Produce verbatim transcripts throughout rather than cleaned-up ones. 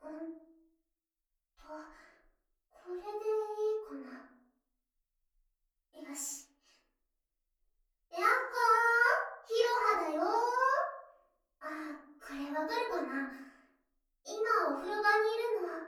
んと、これでいいかな。よし。やっほー、ひろはだよー。あ、これわかるかな。今お風呂場にいるの。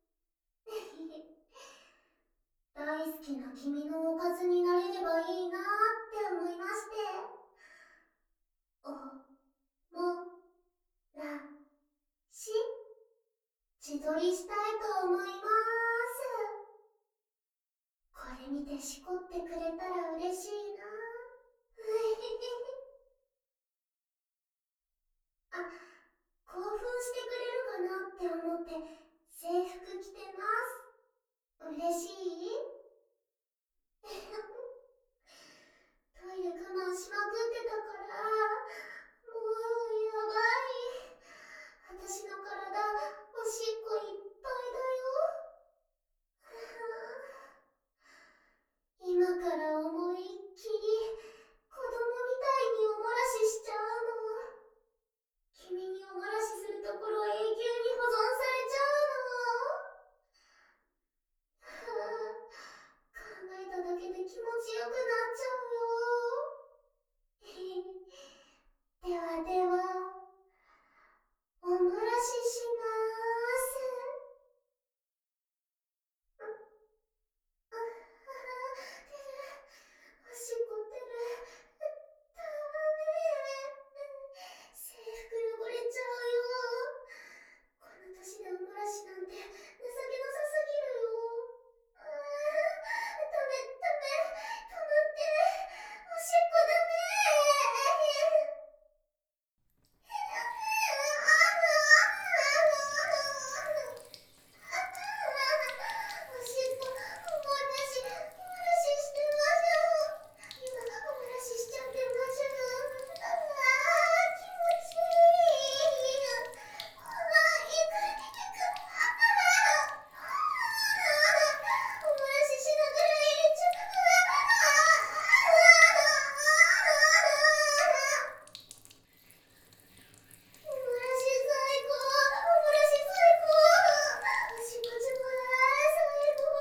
大好きな君のおかずになれればいいなーって思いまして。お、も、ら、し、自撮りしたいと思いまーす。これ見てしこってくれたら嬉しいな。あ、興奮してくれるかなって思って制服着てます。嬉しい？トイレ我慢しまくってたから、もうやばい。私の体、おしっこいっぱいだよ。今から思いっきり子供みたいにおもらししちゃうの。君におもらしするところ永久に保存されちゃうの。考えただけで気持ちよくなっちゃうよ。ではでは、おもらししまーす。あ、あ、出る。おしっこ出る。ダメ。制服汚れちゃうよ。この年でおもらしなんて情けなさすぎるよ。あー、ダメダメ。止まって。おしっこダメ。おしっこ、おもらし、おもらししてましょう。今、おもらししちゃってましょう。ああ、気持ちいい。ああ、いく、いく。ああ、おもらししながら入れちゃう。おもらし最高。おもらし最高。おしっこちょうだい、最高。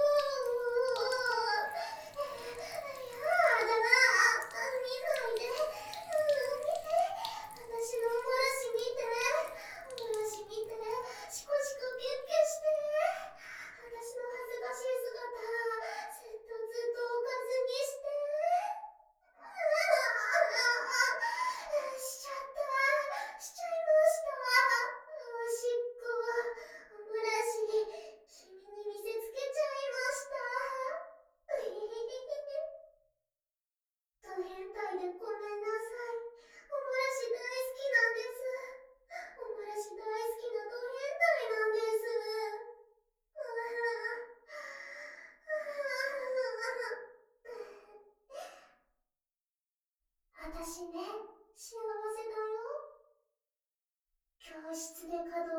やだな。見ないで。うん、見て。私のおもらし見て。おもらし見て。シコシコキュッキュして。私の恥ずかしい姿、ずっとずっとおかずにして。しちゃった。しちゃいました。おしっこ、おもらし、君に見せつけちゃいました。うひひひひ。ド変態でごめんなさい。おもらし大好きなんです。おもらし大好きなド変態なんです。ああたしね、幸せだよ。教室で稼働